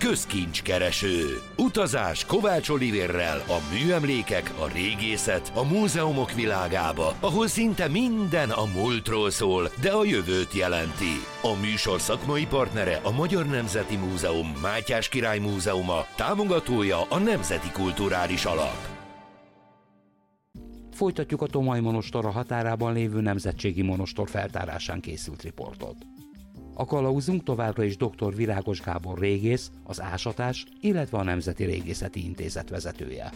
közkincskereső. Utazás Kovács Olivérrel a műemlékek, a régészet, a múzeumok világába, ahol szinte minden a múltról szól, de a jövőt jelenti. A műsor szakmai partnere a Magyar Nemzeti Múzeum Mátyás Király Múzeuma, támogatója a Nemzeti Kulturális Alap. Folytatjuk a Tomaj monostor a határában lévő nemzetségi monostor feltárásán készült riportot. A kalauzunk továbbra is dr. Virágos Gábor régész, az ásatás, illetve a Nemzeti Régészeti Intézet vezetője.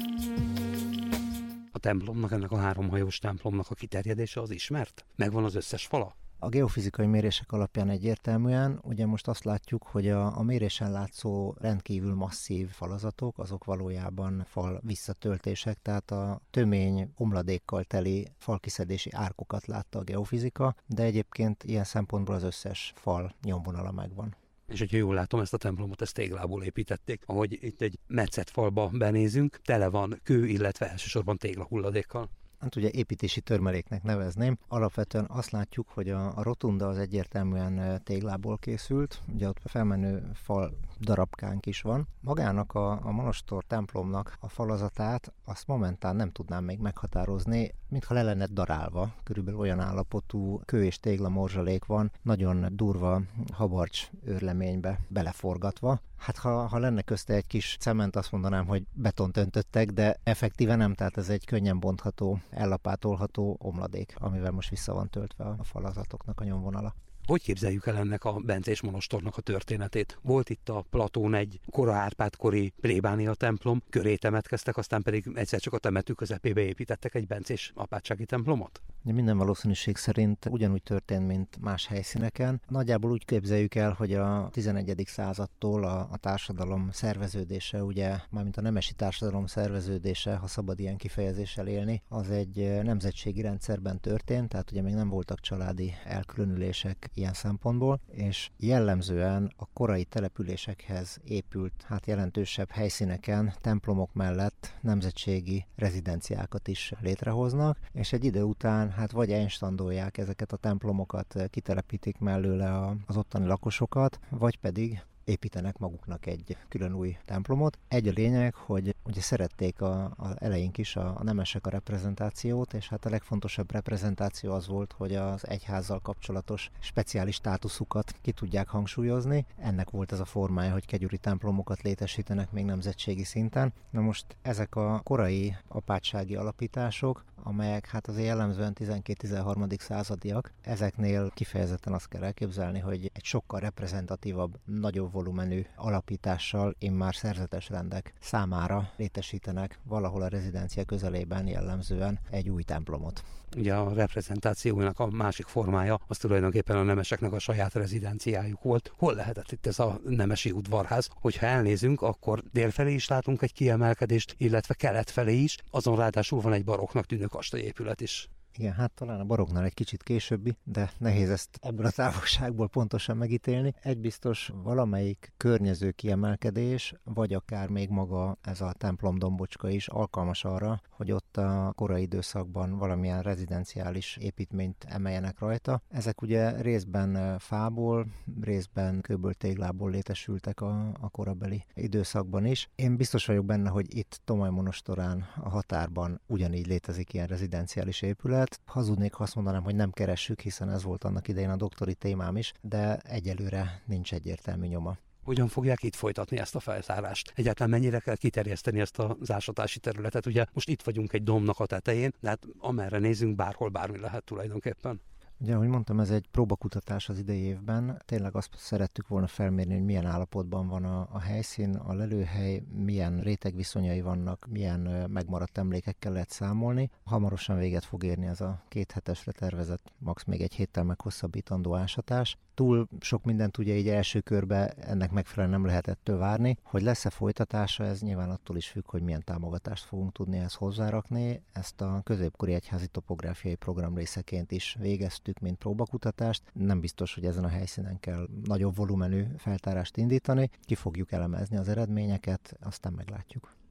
A templomnak, ennek a háromhajós templomnak a kiterjedése az ismert? Megvan az összes fala? A geofizikai mérések alapján egyértelműen, ugye most azt látjuk, hogy a mérésen látszó rendkívül masszív falazatok, azok valójában fal visszatöltések, tehát a tömény omladékkal teli falkiszedési árkokat látta a geofizika, de egyébként ilyen szempontból az összes fal nyomvonala megvan. És hogyha jól látom, ezt a templomot, ezt téglából építették. Ahogy itt egy metszett falba benézünk, tele van kő, illetve elsősorban téglahulladékkal. Hát ugye építési törmeléknek nevezném. Alapvetően azt látjuk, hogy a rotunda az egyértelműen téglából készült, ugye ott felmenő fal darabkánk is van. Magának a monostor templomnak a falazatát azt momentán nem tudnám még meghatározni, mintha le lenne darálva. Körülbelül olyan állapotú kő és tégla morzsalék van, nagyon durva habarcs őrleménybe beleforgatva. Hát ha lenne közte egy kis cement, azt mondanám, hogy betont öntöttek, de effektíve nem, tehát ez egy könnyen bontható, ellapátolható omladék, amivel most vissza van töltve a falazatoknak a nyomvonala. Hogy képzeljük el ennek a bencés monostornak a történetét? Volt itt a Platón egy kora Árpád-kori plébánia templom, köré temetkeztek, aztán pedig egyszer csak a temető közepébe építettek egy bencés apátsági templomot? Minden valószínűség szerint ugyanúgy történt, mint más helyszíneken. Nagyjából úgy képzeljük el, hogy a 11. századtól a társadalom szerveződése, ugye, mármint a nemesi társadalom szerveződése, ha szabad ilyen kifejezéssel élni, az egy nemzetségi rendszerben történt, tehát ugye még nem voltak családi elkülönülések ilyen szempontból, és jellemzően a korai településekhez épült, jelentősebb helyszíneken templomok mellett nemzetségi rezidenciákat is létrehoznak, és egy idő után vagy einstandolják ezeket a templomokat, kitelepítik mellőle az ottani lakosokat, vagy pedig építenek maguknak egy külön új templomot. Egy a lényeg, hogy ugye szerették az eleink is a nemesek a reprezentációt, és a legfontosabb reprezentáció az volt, hogy az egyházzal kapcsolatos speciális státuszukat ki tudják hangsúlyozni. Ennek volt ez a formája, hogy kegyuri templomokat létesítenek még nemzetségi szinten. Na most ezek a korai apátsági alapítások, amelyek azért jellemzően 12-13. századiak, ezeknél kifejezetten azt kell elképzelni, hogy egy sokkal reprezentatívabb, nagyobb volumenű alapítással immár szerzetes rendek számára létesítenek valahol a rezidencia közelében jellemzően egy új templomot. Ugye a reprezentációnak a másik formája az tulajdonképpen a nemeseknek a saját rezidenciájuk volt. Hol lehetett itt ez a nemesi udvarház? Hogyha elnézünk, akkor délfelé is látunk egy kiemelkedést, illetve kelet felé is, azon ráadásul van egy barokknak tűnő kastélyépület is. Igen, talán a barokknál egy kicsit későbbi, de nehéz ezt ebből a távolságból pontosan megítélni. Egy biztos, valamelyik környező kiemelkedés, vagy akár még maga ez a templom dombocska is alkalmas arra, hogy ott a korai időszakban valamilyen rezidenciális építményt emeljenek rajta. Ezek ugye részben fából, részben kőből, téglából létesültek a korabeli időszakban is. Én biztos vagyok benne, hogy itt Tomaj monostorán a határban ugyanígy létezik ilyen rezidenciális épület. Hazudnék, ha azt mondanám, hogy nem keressük, hiszen ez volt annak idején a doktori témám is, de egyelőre nincs egyértelmű nyoma. Hogyan fogják itt folytatni ezt a feltárást? Egyáltalán mennyire kell kiterjeszteni ezt az ásatási területet? Ugye most itt vagyunk egy dombnak a tetején, de hát amerre nézünk, bárhol bármi lehet tulajdonképpen. Ugye, ahogy mondtam, ez egy próbakutatás az idei évben. Tényleg azt szerettük volna felmérni, hogy milyen állapotban van a helyszín, a lelőhely, milyen rétegviszonyai vannak, milyen megmaradt emlékekkel lehet számolni. Hamarosan véget fog érni ez a 2 hetesre tervezett, max. Még egy héttel meghosszabbítandó ásatás. Túl sok mindent ugye így első körben ennek megfelelően nem lehetett várni. Hogy lesz-e folytatása, ez nyilván attól is függ, hogy milyen támogatást fogunk tudni ezt hozzárakni. Ezt a középkori egyházi topográfiai program részeként is végeztük, mint próbakutatást. Nem biztos, hogy ezen a helyszínen kell nagyobb volumenű feltárást indítani. Ki fogjuk elemezni az eredményeket, aztán meglátjuk.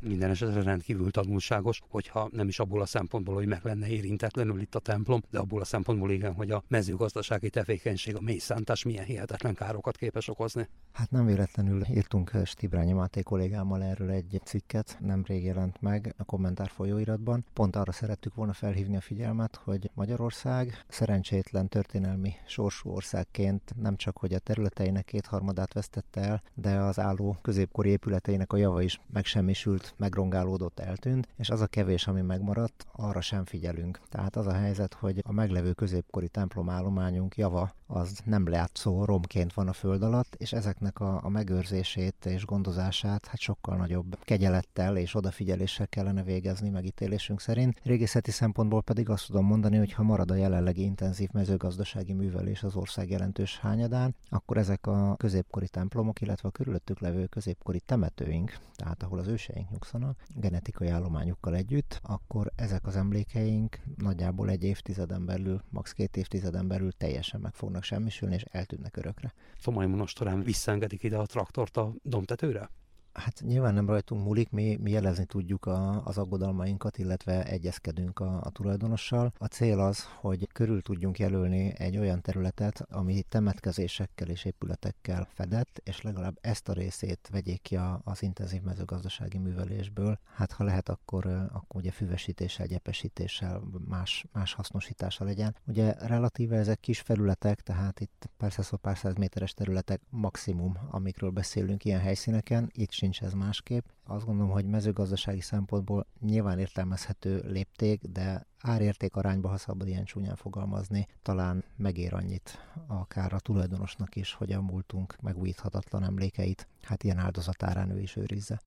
Minden esetre rendkívül tanulságos, hogyha nem is abból a szempontból, hogy meg lenne érintetlenül itt a templom, de abból a szempontból igen, hogy a mezőgazdasági tevékenység, a mélyszántás milyen hihetetlen károkat képes okozni. Hát nem véletlenül írtunk Stibrányi Máté kollégámmal erről egy cikket, nemrég jelent meg a Kommentár folyóiratban. Pont arra szerettük volna felhívni a figyelmet, hogy Magyarország szerencsétlen történelmi sorsú országként nem csak, hogy a területeinek 2/3 vesztette el, de az álló középkori épületeinek a java is megsemmisült, megrongálódott, eltűnt, és az a kevés, ami megmaradt, arra sem figyelünk. Tehát az a helyzet, hogy a meglevő középkori templomállományunk java az nem látszó romként van a föld alatt, és ezeknek a megőrzését és gondozását hát sokkal nagyobb kegyelettel és odafigyeléssel kellene végezni megítélésünk szerint. Régészeti szempontból pedig azt tudom mondani, hogy ha marad a jelenlegi intenzív mezőgazdasági művelés az ország jelentős hányadán, akkor ezek a középkori templomok, illetve a körülöttük levő középkori temetőink, tehát ahol az őseink nyugszanak, genetikai állományukkal együtt, akkor ezek az emlékeink nagyjából 1 évtizeden belül, max. 2 évtizeden belül teljesen meg fognak semmisülni, és eltűnnek örökre. Tomai monostorán visszaengedik ide a traktort a dombtetőre? Hát nyilván nem rajtunk múlik, mi jelezni tudjuk az aggodalmainkat, illetve egyezkedünk a tulajdonossal. A cél az, hogy körül tudjunk jelölni egy olyan területet, ami temetkezésekkel és épületekkel fedett, és legalább ezt a részét vegyék ki az intenzív mezőgazdasági művelésből. Hát ha lehet, akkor ugye füvesítéssel, gyepesítéssel, más hasznosítása legyen. Ugye relatíve ezek kis felületek, tehát itt pár száz méteres területek maximum, amikről beszélünk ilyen helyszíneken, itt sincs ez másképp. Azt gondolom, hogy mezőgazdasági szempontból nyilván értelmezhető lépték, de árérték arányba, ha szabad ilyen csúnyán fogalmazni, talán megér annyit akár a tulajdonosnak is, hogy a múltunk megújíthatatlan emlékeit, hát ilyen áldozatárán ő is őrizze.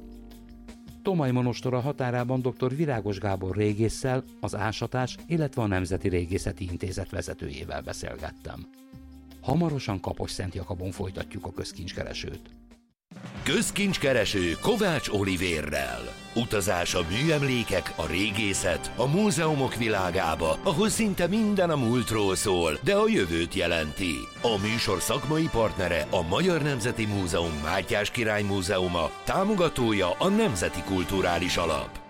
Tomai monostora határában dr. Virágos Gábor régésszel, az Ásatás, illetve a Nemzeti Régészeti Intézet vezetőjével beszélgettem. Hamarosan Kaposszent Jakabon folytatjuk a közkincskeresőt. Közkincskereső Kovács Olivérrel. Utazás a műemlékek, a régészet, a múzeumok világába, ahol szinte minden a múltról szól, de a jövőt jelenti. A műsor szakmai partnere a Magyar Nemzeti Múzeum Mátyás Király Múzeuma, támogatója a Nemzeti Kulturális Alap.